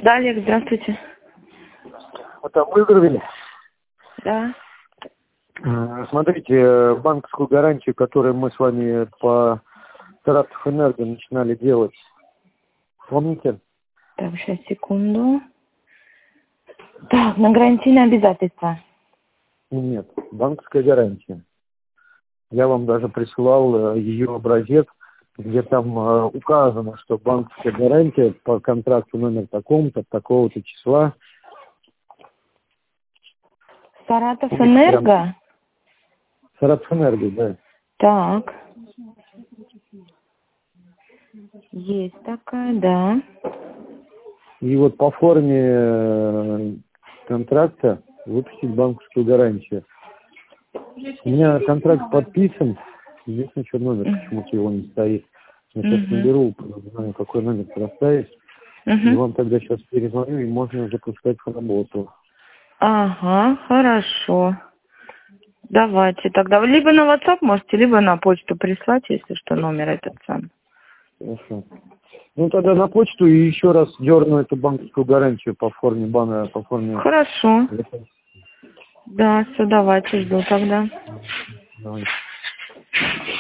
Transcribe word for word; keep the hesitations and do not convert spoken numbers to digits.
Да, Олег, здравствуйте. Вот там выздоровели? Да. Смотрите, банковскую гарантию, которую мы с вами по Саратовэнерго начинали делать, помните? Так, сейчас, секунду. Так, на гарантийное обязательство. Нет, банковская гарантия. Я вам даже присылал ее образец, где там указано, что банковская гарантия по контракту номер такому-то, такого-то числа. Саратовэнерго? Саратовэнерго, да. Так. Есть такая, да. И вот по форме контракта выпустить банковскую гарантию. У меня контракт подписан, единственное, что номер Мгм. почему-то его не стоит. Я сейчас Мгм. наберу, не знаю, какой номер проставить, и Мгм. вам тогда сейчас перезвоню, и можно запускать в работу. Ага, хорошо. Давайте тогда. Либо на WhatsApp можете, либо на почту прислать, если что, номер этот сам. Хорошо. Ну тогда на почту и еще раз дерну эту банковскую гарантию по форме бана, по форме. Хорошо. Да, все, давайте, жду тогда. Давай.